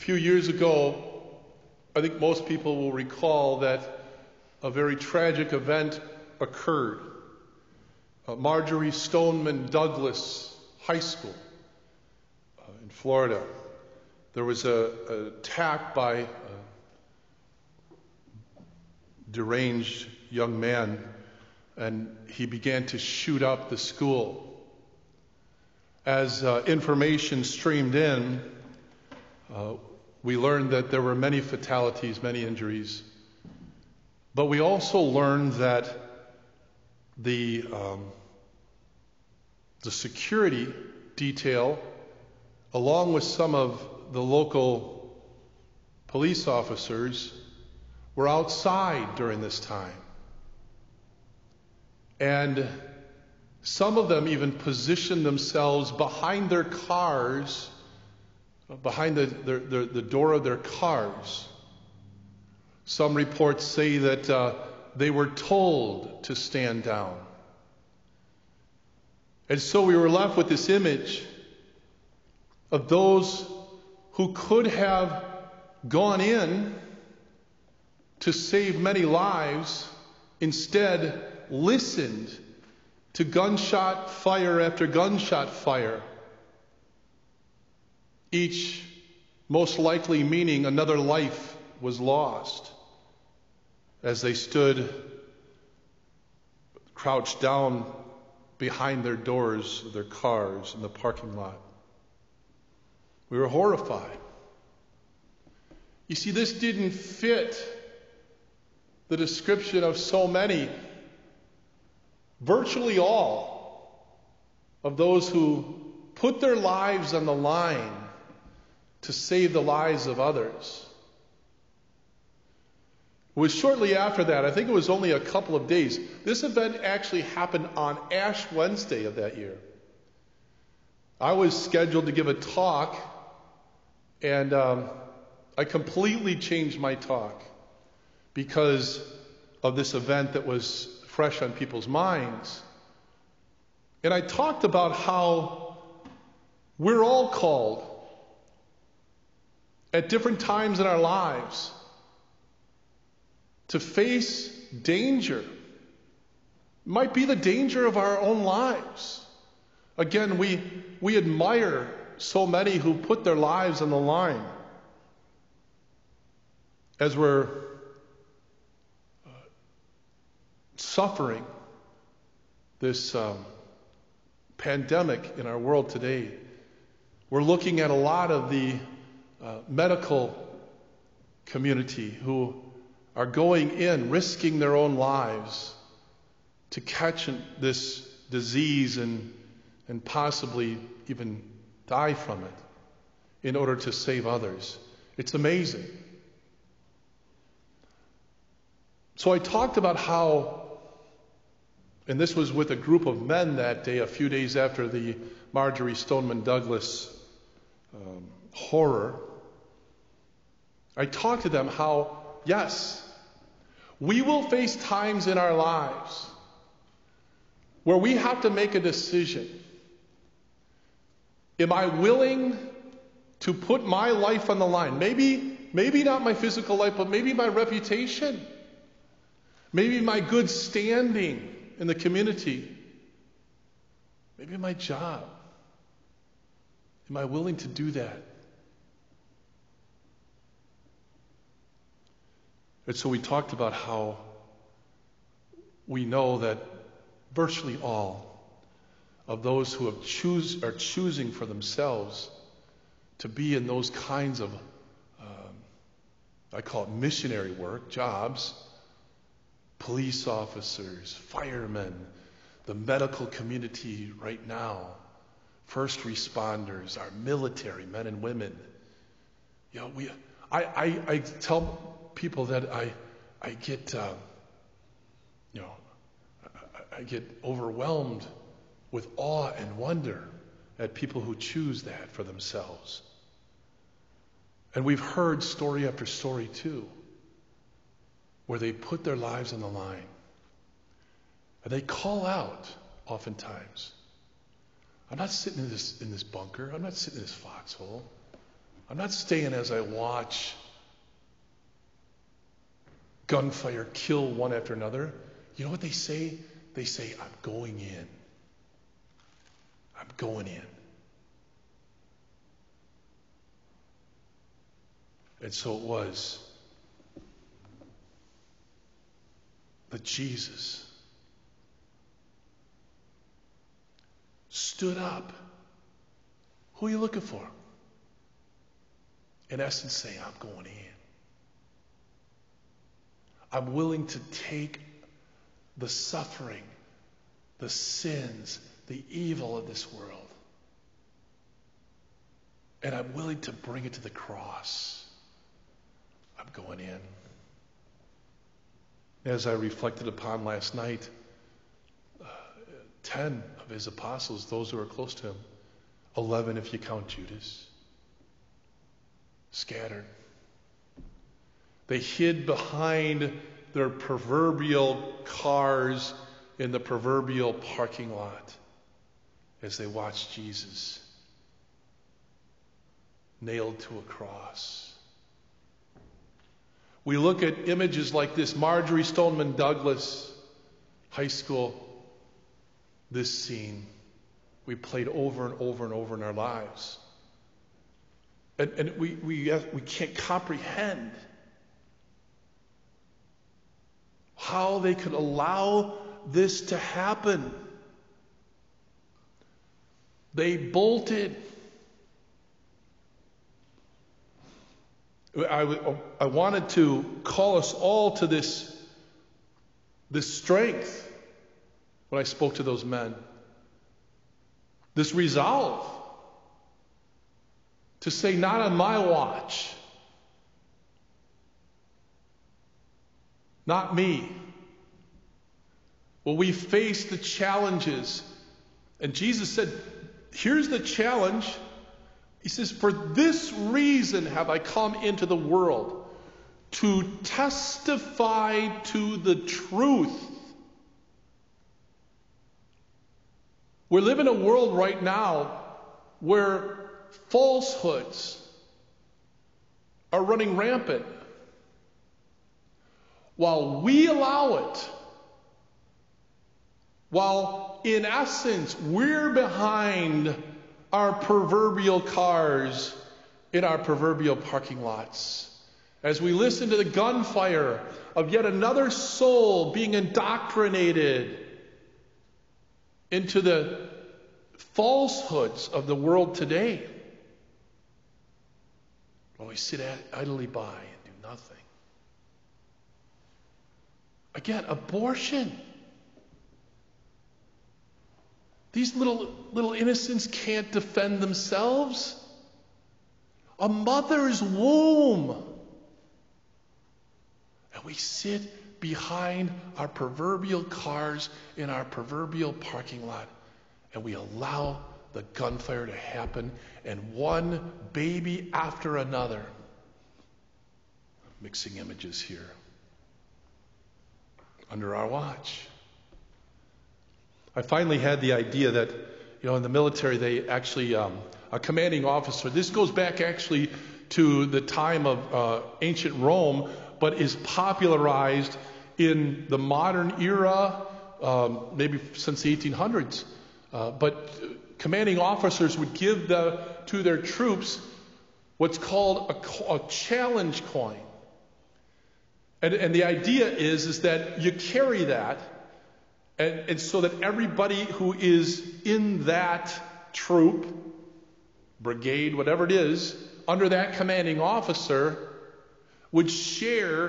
few years ago, I think most people will recall that a very tragic event occurred. Marjory Stoneman Douglas High School in Florida. There was an attack by a deranged young man, and he began to shoot up the school. As information streamed in, we learned that there were many fatalities, many injuries. But we also learned that the security detail, along with some of the local police officers, were outside during this time. And some of them even positioned themselves behind their cars, behind the door of their cars. Some reports say that they were told to stand down. And so we were left with this image of those who could have gone in to save many lives, instead listened to gunshot fire after gunshot fire, each most likely meaning another life was lost as they stood crouched down behind their doors of their cars in the parking lot. We were horrified. You see, this didn't fit the description of so many, virtually all, of those who put their lives on the line to save the lives of others. It was shortly after that, I think it was only a couple of days. This event actually happened on Ash Wednesday of that year. I was scheduled to give a talk, and I completely changed my talk because of this event that was fresh on people's minds. And I talked about how we're all called at different times in our lives to face danger. It might be the danger of our own lives. Again, we admire so many who put their lives on the line as we're suffering this pandemic in our world today. We're looking at a lot of the medical community who are going in, risking their own lives to catch this disease and possibly even die from it in order to save others. It's amazing. So I talked about how, and this was with a group of men that day, a few days after the Marjory Stoneman Douglas horror. I talked to them how, yes, we will face times in our lives where we have to make a decision. Am I willing to put my life on the line? Maybe not my physical life, but maybe my reputation. Maybe my good standing in the community. Maybe my job. Am I willing to do that? And so we talked about how we know that virtually all of those who are choosing for themselves to be in those kinds of, I call it missionary work, jobs, police officers, firemen, the medical community right now, first responders, our military men and women. You know, I tell people that I get, I get overwhelmed with awe and wonder at people who choose that for themselves. And we've heard story after story too, where they put their lives on the line. And they call out oftentimes, I'm not sitting in this bunker. I'm not sitting in this foxhole. I'm not staying as I watch gunfire kill one after another. You know what they say? They say, I'm going in. I'm going in. And so it was that Jesus stood up. Who are you looking for? In essence, saying, I'm going in. I'm willing to take the suffering, the sins, the evil of this world, and I'm willing to bring it to the cross. I'm going in. As I reflected upon last night, 10 of his apostles, those who are close to him, 11 if you count Judas, scattered. They hid behind their proverbial cars in the proverbial parking lot as they watched Jesus nailed to a cross. We look at images like this, Marjorie Stoneman Douglas, high school, this scene we played over and over and over in our lives. And we can't comprehend how they could allow this to happen. They bolted. I wanted to call us all to this strength when I spoke to those men. This resolve to say, not on my watch. Not me. Well, we face the challenges. And Jesus said, here's the challenge. He says, for this reason have I come into the world, to testify to the truth. We live in a world right now where falsehoods are running rampant. While we allow it, while in essence we're behind our proverbial cars in our proverbial parking lots, as we listen to the gunfire of yet another soul being indoctrinated into the falsehoods of the world today, when we sit idly by and do nothing. Again, abortion. These little innocents can't defend themselves. A mother's womb. And we sit behind our proverbial cars in our proverbial parking lot, and we allow the gunfire to happen, and one baby after another. I'm mixing images here. Under our watch. I finally had the idea that, in the military, they actually, a commanding officer, this goes back actually to the time of ancient Rome, but is popularized in the modern era, maybe since the 1800s. But commanding officers would give to their troops what's called a challenge coin. And the idea is that you carry that, and so that everybody who is in that troop, brigade, whatever it is, under that commanding officer, would share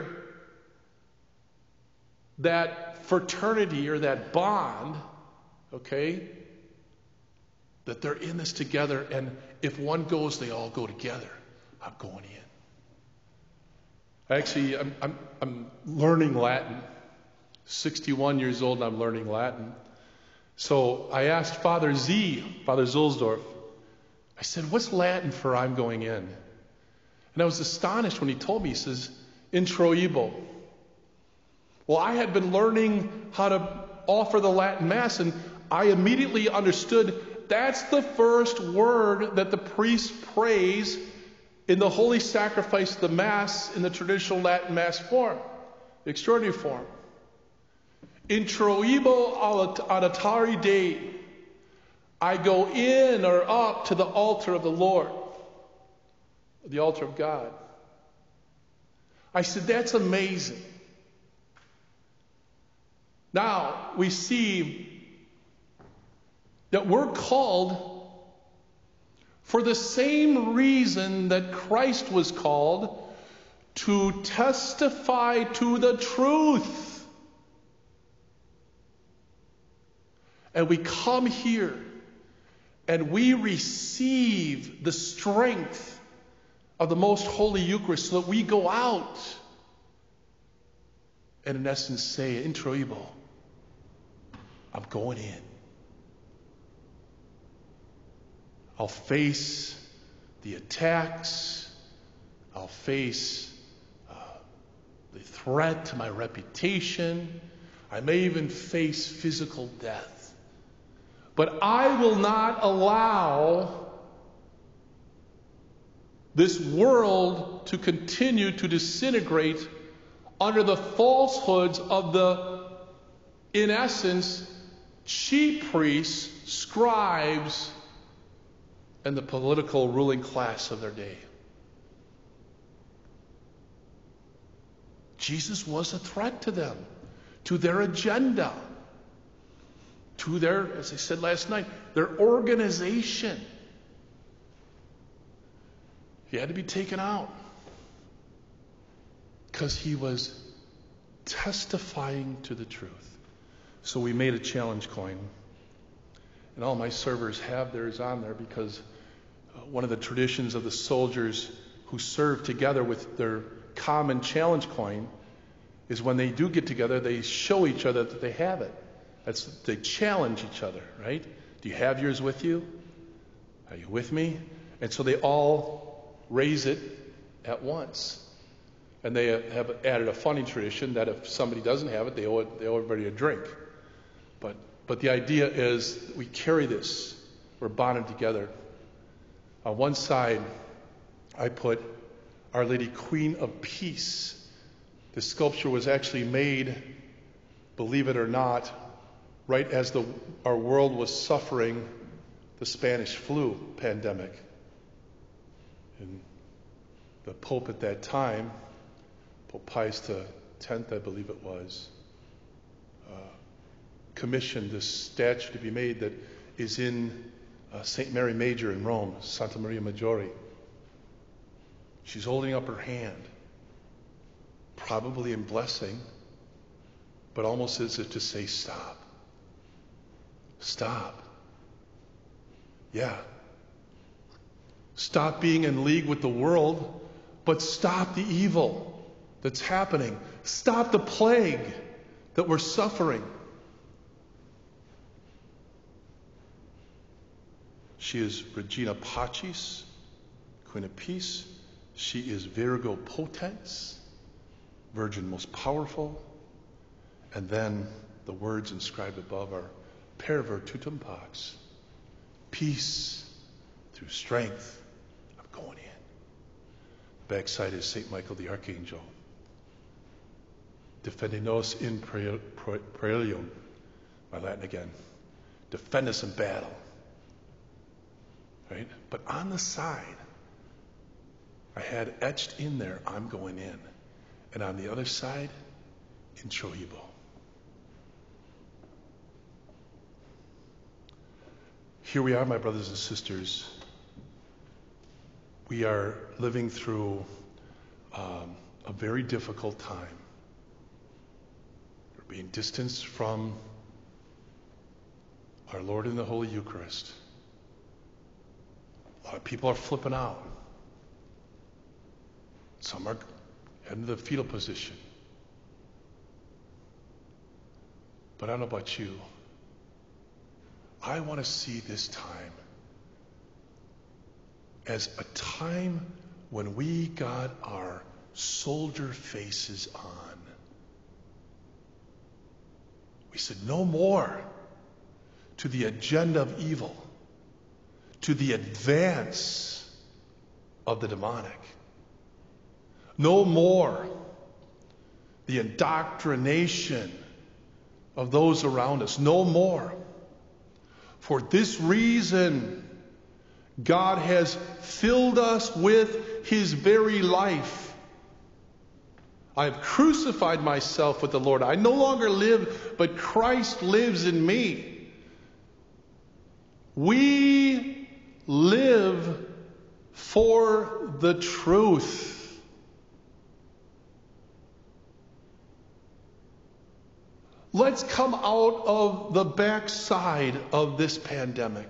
that fraternity or that bond, okay, that they're in this together, and if one goes, they all go together. I'm going in. Actually, I'm learning Latin. 61 years old, and I'm learning Latin. So I asked Father Zulsdorf, I said, what's Latin for I'm going in? And I was astonished when he told me. He says, introibo. Well, I had been learning how to offer the Latin Mass, and I immediately understood that's the first word that the priest prays in the holy sacrifice of the Mass in the traditional Latin Mass form, the extraordinary form. Introibo ad altare Dei. I go in or up to the altar of the Lord, the altar of God. I said, that's amazing. Now, we see that we're called for the same reason that Christ was called, to testify to the truth. And we come here and we receive the strength of the most holy Eucharist so that we go out and in essence say, Introibo, I'm going in. I'll face the attacks. I'll face the threat to my reputation. I may even face physical death. But I will not allow this world to continue to disintegrate under the falsehoods of the, in essence, chief priests, scribes, and the political ruling class of their day. Jesus was a threat to them, to their agenda, to their, as I said last night, their organization. He had to be taken out because he was testifying to the truth. So we made a challenge coin. And all my servers have theirs on there because one of the traditions of the soldiers who serve together with their common challenge coin is when they do get together, they show each other that they have it. They challenge each other, right? Do you have yours with you? Are you with me? And so they all raise it at once. And they have added a funny tradition that if somebody doesn't have it, they owe everybody a drink. But the idea is we carry this. We're bonded together. On one side, I put Our Lady Queen of Peace. The sculpture was actually made, believe it or not, right as our world was suffering the Spanish flu pandemic. And the Pope at that time, Pope Pius X, I believe it was, commissioned this statue to be made that is in St. Mary Major in Rome, Santa Maria Maggiore. She's holding up her hand, probably in blessing, but almost as if to say, stop. Stop. Yeah. Stop being in league with the world, but stop the evil that's happening. Stop the plague that we're suffering. She is Regina Pacis, Queen of Peace. She is Virgo Potens, Virgin Most Powerful. And then the words inscribed above are Per Virtutem Pax, peace through strength. I'm going in. The backside is St. Michael the Archangel. Defende nos in praelium. My Latin again. Defend us in battle. Right? But on the side, I had etched in there, I'm going in. And on the other side, Introibo. Here we are, my brothers and sisters. We are living through a very difficult time. We're being distanced from our Lord in the Holy Eucharist. A lot of people are flipping out. Some are in the fetal position. But I don't know about you. I want to see this time as a time when we got our soldier faces on. We said no more to the agenda of evil, to the advance of the demonic. No more the indoctrination of those around us. No more. For this reason, God has filled us with His very life. I have crucified myself with the Lord. I no longer live, but Christ lives in me. We live for the truth. Let's come out of the backside of this pandemic,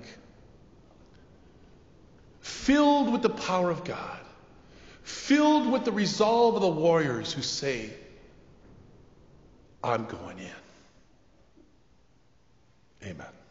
filled with the power of God, filled with the resolve of the warriors who say, I'm going in. Amen.